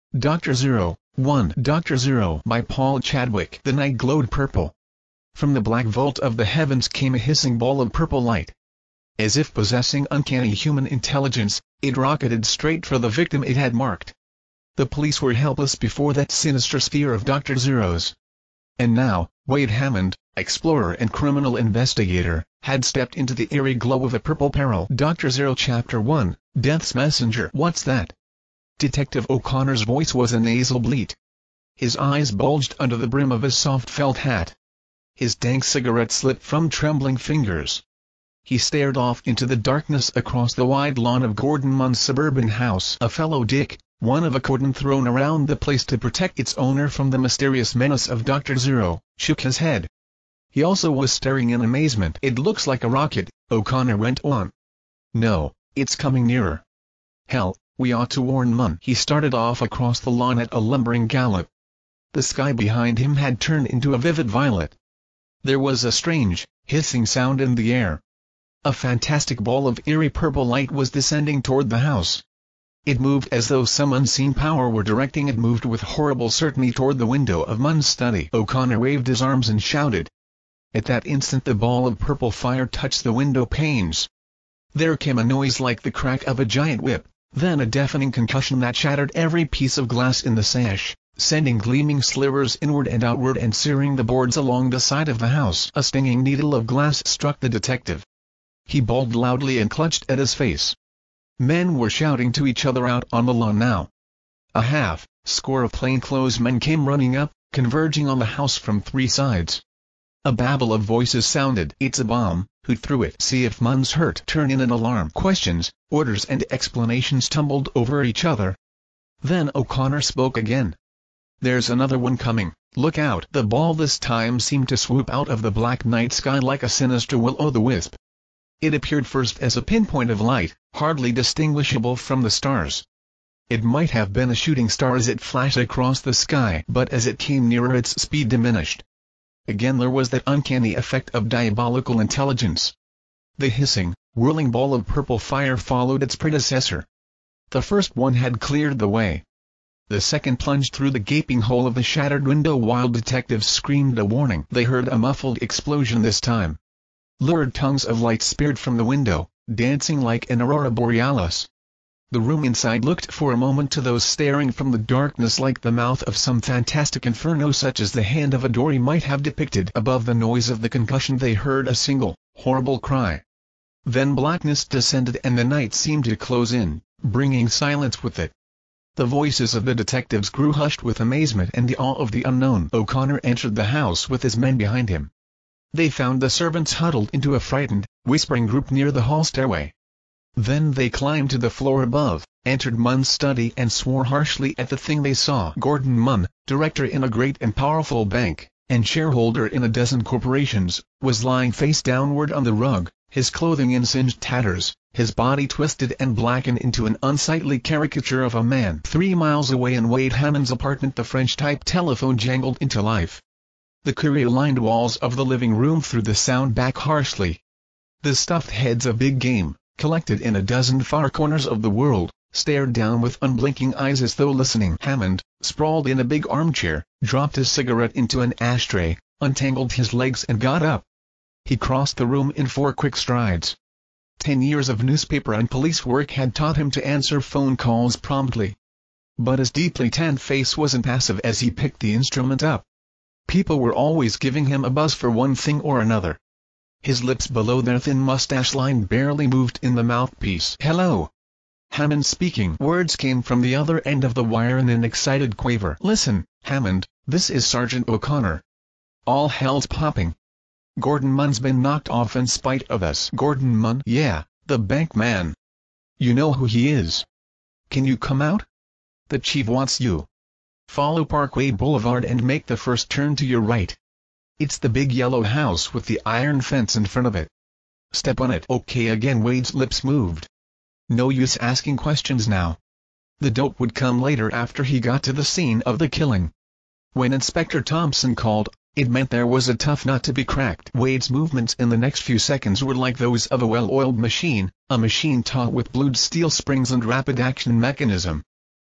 Dr. Zero, 1. Dr. Zero by Paul Chadwick. The night glowed purple. From the black vault of the heavens came a hissing ball of purple light. As if possessing uncanny human intelligence, it rocketed straight for the victim it had marked. The police were helpless before that sinister sphere of Dr. Zero's. And now, Wade Hammond, explorer and criminal investigator, had stepped into the eerie glow of a purple peril. Dr. Zero Chapter 1, Death's Messenger. What's that? Detective O'Connor's voice was a nasal bleat. His eyes bulged under the brim of his soft felt hat. His dank cigarette slipped from trembling fingers. He stared off into the darkness across the wide lawn of Gordon Munn's suburban house. A fellow Dick, one of a cordon thrown around the place to protect its owner from the mysterious menace of Dr. Zero, shook his head. He also was staring in amazement. It looks like a rocket, O'Connor went on. No, it's coming nearer. Hell, we ought to warn Munn. He started off across the lawn at a lumbering gallop. The sky behind him had turned into a vivid violet. There was a strange, hissing sound in the air. A fantastic ball of eerie purple light was descending toward the house. It moved as though some unseen power were directing it. Moved with horrible certainty toward the window of Munn's study. O'Connor waved his arms and shouted. At that instant the ball of purple fire touched the window panes. There came a noise like the crack of a giant whip, then a deafening concussion that shattered every piece of glass in the sash, sending gleaming slivers inward and outward and searing the boards along the side of the house. A stinging needle of glass struck the detective. He bawled loudly and clutched at his face. Men were shouting to each other out on the lawn now. A half-score of plainclothes men came running up, converging on the house from three sides. A babble of voices sounded. It's a bomb, who threw it? See if Munn's hurt. Turn in an alarm. Questions, orders and explanations tumbled over each other. Then O'Connor spoke again. There's another one coming, look out. The ball this time seemed to swoop out of the black night sky like a sinister will-o'-the-wisp. It appeared first as a pinpoint of light, hardly distinguishable from the stars. It might have been a shooting star as it flashed across the sky, but as it came nearer its speed diminished. Again there was that uncanny effect of diabolical intelligence. The hissing, whirling ball of purple fire followed its predecessor. The first one had cleared the way. The second plunged through the gaping hole of the shattered window while detectives screamed a warning. They heard a muffled explosion this time. Lurid tongues of light speared from the window, dancing like an aurora borealis. The room inside looked for a moment to those staring from the darkness like the mouth of some fantastic inferno such as the hand of a Dory might have depicted. Above the noise of the concussion they heard a single, horrible cry. Then blackness descended and the night seemed to close in, bringing silence with it. The voices of the detectives grew hushed with amazement and the awe of the unknown. O'Connor entered the house with his men behind him. They found the servants huddled into a frightened, whispering group near the hall stairway. Then they climbed to the floor above, entered Munn's study and swore harshly at the thing they saw. Gordon Munn, director in a great and powerful bank, and shareholder in a dozen corporations, was lying face downward on the rug, his clothing in singed tatters, his body twisted and blackened into an unsightly caricature of a man. 3 miles away in Wade Hammond's apartment the French-type telephone jangled into life. The courier-lined walls of the living room threw the sound back harshly. The stuffed heads of big game, collected in a dozen far corners of the world, stared down with unblinking eyes as though listening. Hammond, sprawled in a big armchair, dropped his cigarette into an ashtray, untangled his legs and got up. He crossed the room in 4 quick strides. 10 years of newspaper and police work had taught him to answer phone calls promptly. But his deeply tanned face was impassive as he picked the instrument up. People were always giving him a buzz for one thing or another. His lips below their thin mustache line barely moved in the mouthpiece. Hello. Hammond speaking. Words came from the other end of the wire in an excited quaver. Listen, Hammond, this is Sergeant O'Connor. All hell's popping. Gordon Munn's been knocked off in spite of us. Gordon Munn? Yeah, the bank man. You know who he is. Can you come out? The chief wants you. Follow Parkway Boulevard and make the first turn to your right. It's the big yellow house with the iron fence in front of it. Step on it. Okay. Again Wade's lips moved. No use asking questions now. The dope would come later after he got to the scene of the killing. When Inspector Thompson called, it meant there was a tough nut to be cracked. Wade's movements in the next few seconds were like those of a well-oiled machine, a machine taut with blued steel springs and rapid action mechanism.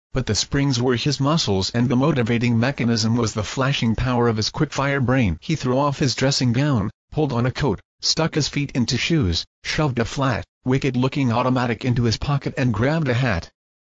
but the springs were his muscles and the motivating mechanism was the flashing power of his quick-fire brain. He threw off his dressing gown, pulled on a coat, stuck his feet into shoes, shoved a flat, wicked-looking automatic into his pocket and grabbed a hat.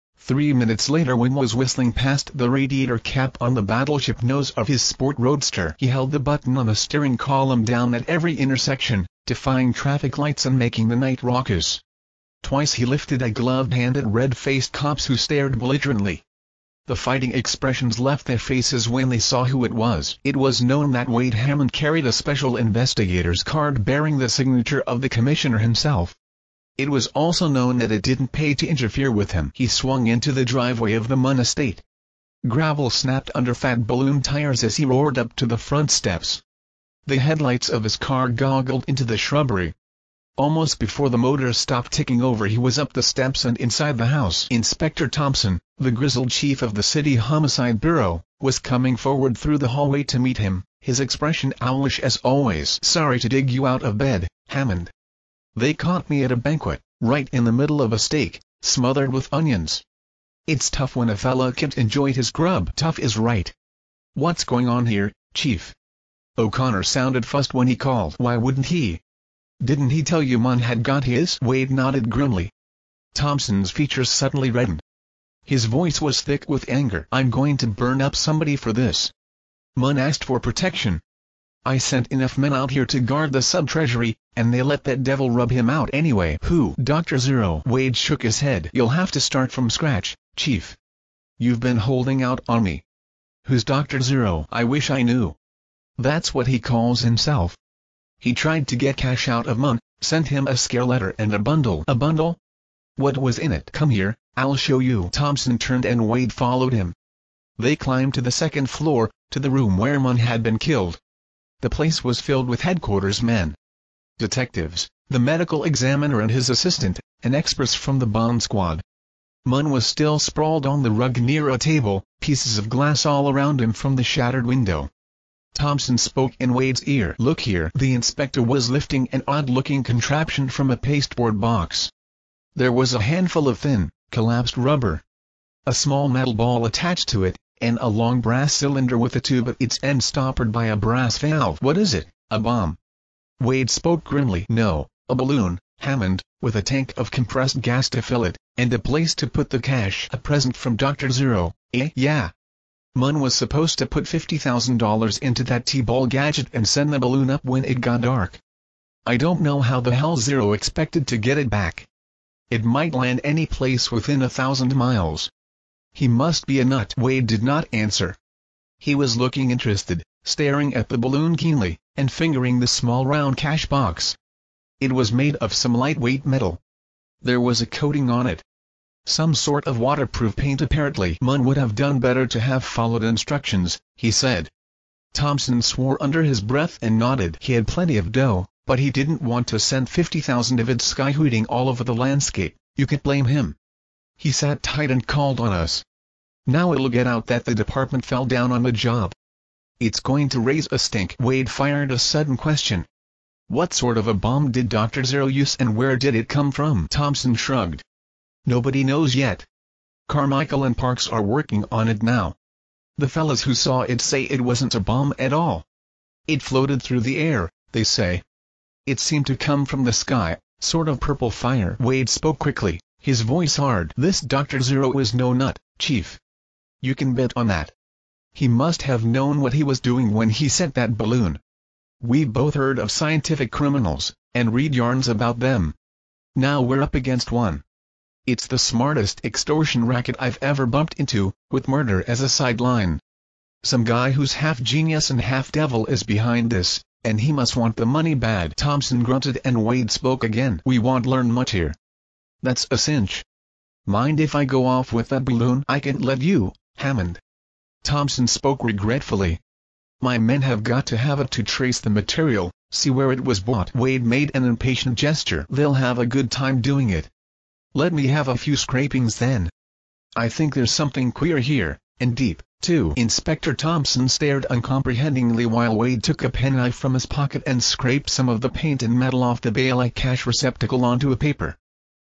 3 minutes later, wind was whistling past the radiator cap on the battleship nose of his sport roadster. He held the button on the steering column down at every intersection, defying traffic lights and making the night raucous. Twice he lifted a gloved hand at red-faced cops who stared belligerently. The fighting expressions left their faces when they saw who it was. It was known that Wade Hammond carried a special investigator's card bearing the signature of the commissioner himself. It was also known that it didn't pay to interfere with him. He swung into the driveway of the Munn estate. Gravel snapped under fat balloon tires as he roared up to the front steps. The headlights of his car goggled into the shrubbery. Almost before the motor stopped ticking over, he was up the steps and inside the house. Inspector Thompson, the grizzled chief of the city homicide bureau, was coming forward through the hallway to meet him, his expression owlish as always. "Sorry to dig you out of bed, Hammond. They caught me at a banquet, right in the middle of a steak, smothered with onions. It's tough when a fella can't enjoy his grub." "Tough is right. What's going on here, Chief?" O'Connor sounded fussed when he called. "Why wouldn't he? Didn't he tell you Munn had got his?" Wade nodded grimly. Thompson's features suddenly reddened. His voice was thick with anger. "I'm going to burn up somebody for this. Munn asked for protection. I sent enough men out here to guard the sub-treasury, and they let that devil rub him out anyway." "Who?" "Dr. Zero." Wade shook his head. "You'll have to start from scratch, Chief. You've been holding out on me." "Who's Dr. Zero?" "I wish I knew." "That's what he calls himself. He tried to get cash out of Munn, sent him a scare letter and a bundle." "A bundle? What was in it?" "Come here, I'll show you." Thompson turned and Wade followed him. They climbed to the second floor, to the room where Munn had been killed. The place was filled with headquarters men. Detectives, the medical examiner and his assistant, and experts from the bomb squad. Munn was still sprawled on the rug near a table, pieces of glass all around him from the shattered window. Thompson spoke in Wade's ear. "Look here." The inspector was lifting an odd-looking contraption from a pasteboard box. There was a handful of thin, collapsed rubber. A small metal ball attached to it, and a long brass cylinder with a tube at its end stoppered by a brass valve. "What is it? A bomb?" Wade spoke grimly. "No, a balloon, Hammond, with a tank of compressed gas to fill it, and a place to put the cash." "A present from Dr. Zero, eh?" "Yeah. Munn was supposed to put $50,000 into that T-ball gadget and send the balloon up when it got dark. I don't know how the hell Zero expected to get it back. It might land any place within 1,000 miles. He must be a nut." Wade did not answer. He was looking interested, staring at the balloon keenly, and fingering the small round cash box. It was made of some lightweight metal. There was a coating on it. Some sort of waterproof paint apparently. "Munn would have done better to have followed instructions," he said. Thompson swore under his breath and nodded. He had plenty of dough, but he didn't want to send 50,000 of it skyhooting all over the landscape. "You can't blame him. He sat tight and called on us. Now it'll get out that the department fell down on the job. It's going to raise a stink." Wade fired a sudden question. "What sort of a bomb did Dr. Zero use and where did it come from?" Thompson shrugged. "Nobody knows yet. Carmichael and Parks are working on it now. The fellas who saw it say it wasn't a bomb at all. It floated through the air, they say. It seemed to come from the sky, sort of purple fire." Wade spoke quickly, his voice hard. "This Dr. Zero is no nut, Chief. You can bet on that. He must have known what he was doing when he sent that balloon. We've both heard of scientific criminals, and read yarns about them. Now we're up against one. It's the smartest extortion racket I've ever bumped into, with murder as a sideline. Some guy who's half genius and half devil is behind this, and he must want the money bad." Thompson grunted and Wade spoke again. "We won't learn much here. That's a cinch. Mind if I go off with that balloon?" "I can't let you, Hammond." Thompson spoke regretfully. "My men have got to have it to trace the material, see where it was bought." Wade made an impatient gesture. "They'll have a good time doing it. Let me have a few scrapings then. I think there's something queer here, and deep, too." Inspector Thompson stared uncomprehendingly while Wade took a penknife from his pocket and scraped some of the paint and metal off the bale-like cash receptacle onto a paper.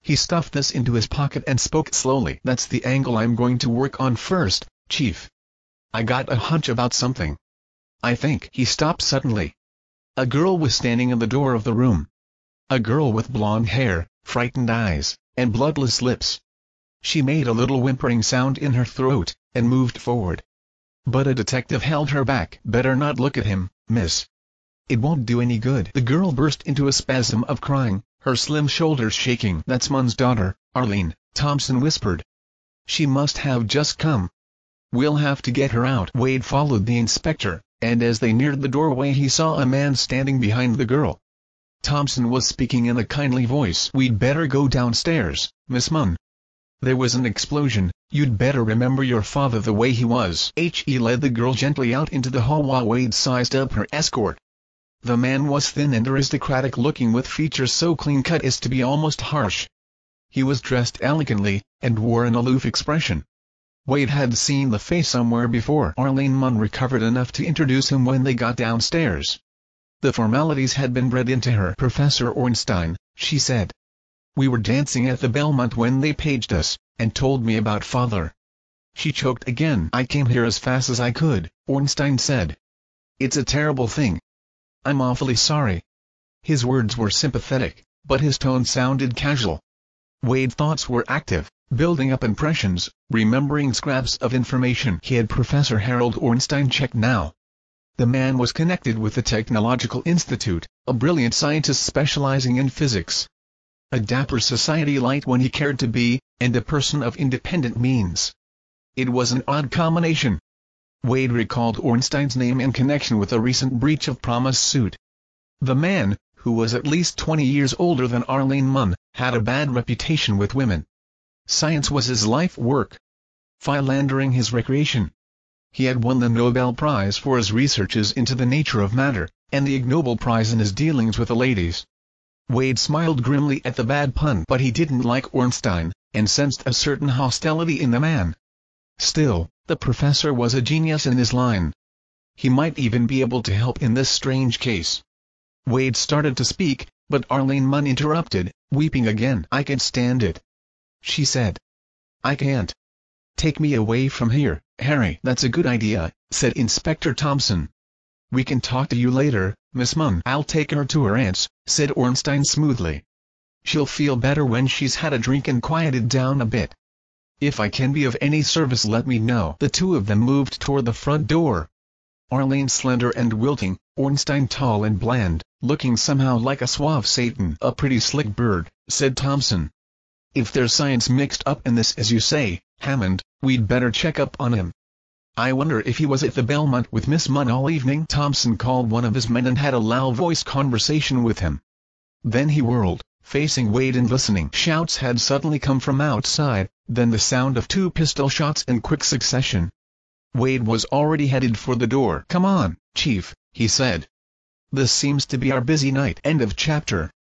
He stuffed this into his pocket and spoke slowly. "That's the angle I'm going to work on first, Chief. I got a hunch about something. I think." He stopped suddenly. A girl was standing in the door of the room. A girl with blonde hair, frightened eyes, and bloodless lips. She made a little whimpering sound in her throat, and moved forward. But a detective held her back. "Better not look at him, miss. It won't do any good." The girl burst into a spasm of crying, her slim shoulders shaking. "That's Munn's daughter, Arlene," Thompson whispered. "She must have just come. We'll have to get her out." Wade followed the inspector, and as they neared the doorway he saw a man standing behind the girl. Thompson was speaking in a kindly voice. "We'd better go downstairs, Miss Munn. There was an explosion. You'd better remember your father the way he was." He led the girl gently out into the hall while Wade sized up her escort. The man was thin and aristocratic looking with features so clean-cut as to be almost harsh. He was dressed elegantly, and wore an aloof expression. Wade had seen the face somewhere before. Arlene Munn recovered enough to introduce him when they got downstairs. The formalities had been read into her. "Professor Ornstein," she said. "We were dancing at the Belmont when they paged us, and told me about Father." She choked again. "I came here as fast as I could," Ornstein said. "It's a terrible thing. I'm awfully sorry." His words were sympathetic, but his tone sounded casual. Wade's thoughts were active, building up impressions, remembering scraps of information. He had Professor Harold Ornstein checked now. The man was connected with the Technological Institute, a brilliant scientist specializing in physics. A dapper society-lite when he cared to be, and a person of independent means. It was an odd combination. Wade recalled Ornstein's name in connection with a recent breach of promise suit. The man, who was at least 20 years older than Arlene Munn, had a bad reputation with women. Science was his life work. Philandering his recreation. He had won the Nobel Prize for his researches into the nature of matter, and the Ig Nobel Prize in his dealings with the ladies. Wade smiled grimly at the bad pun, but he didn't like Ornstein, and sensed a certain hostility in the man. Still, the professor was a genius in his line. He might even be able to help in this strange case. Wade started to speak, but Arlene Munn interrupted, weeping again. "I can't stand it," she said. "I can't. Take me away from here, Harry." "That's a good idea," said Inspector Thompson. "We can talk to you later, Miss Munn." "I'll take her to her aunt's," said Ornstein smoothly. "She'll feel better when she's had a drink and quieted down a bit. If I can be of any service, let me know." The two of them moved toward the front door. Arlene slender and wilting, Ornstein tall and bland, looking somehow like a suave Satan. "A pretty slick bird," said Thompson. "If there's science mixed up in this as you say, Hammond, we'd better check up on him. I wonder if he was at the Belmont with Miss Munn all evening." Thompson called one of his men and had a loud-voiced conversation with him. Then he whirled, facing Wade and listening. Shouts had suddenly come from outside, then the sound of 2 pistol shots in quick succession. Wade was already headed for the door. "Come on, Chief," he said. "This seems to be our busy night." End of chapter.